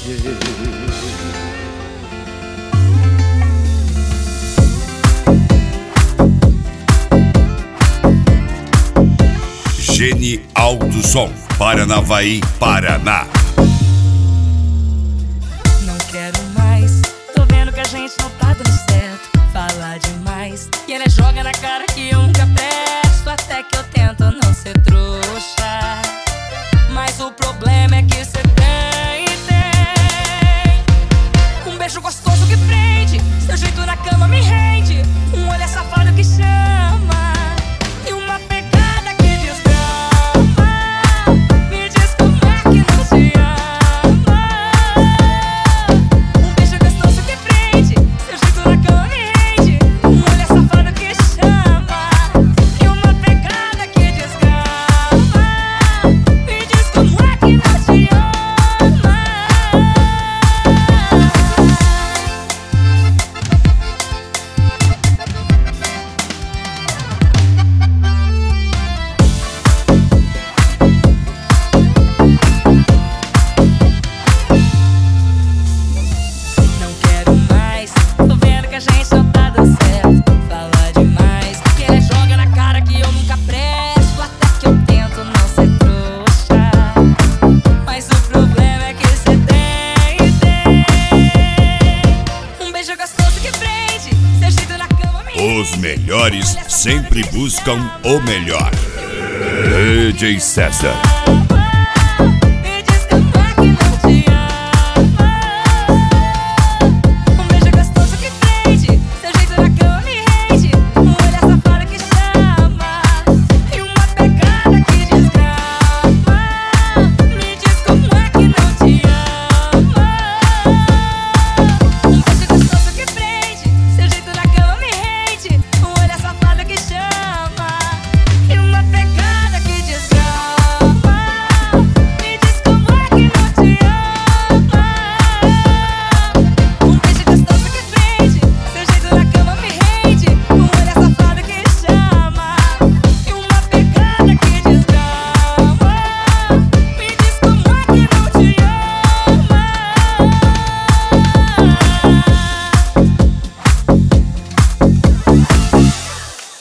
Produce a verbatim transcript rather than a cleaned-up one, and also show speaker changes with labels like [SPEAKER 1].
[SPEAKER 1] Gene Alto Som, Paranavaí, Paraná.
[SPEAKER 2] Não quero mais, tô vendo que a gente não tá dando certo. Fala demais, e ele joga na cara que eu nunca presto. Até que eu tento não ser trouxa, mas o problema é que cê tem, tem um beijo gostoso que prende, seu jeito na cama me rende, um olhar safado que chama e uma pegada que desgrama. Me diz como é que não te ama. Um beijo gostoso que prende, seu jeito na cama me rende, um olhar safado que chama e uma pegada que desgrama. Me diz como é que não te ama. Não quero mais, tô vendo que a gente não tá dando certo. Fala demais, que ele joga na cara que eu nunca presto. Até que eu tento não ser trouxa, mas o problema é que cê tem, tem um beijo gostoso que prende, seu jeito na cama me rende.
[SPEAKER 1] Os melhores sempre buscam o melhor. D J César.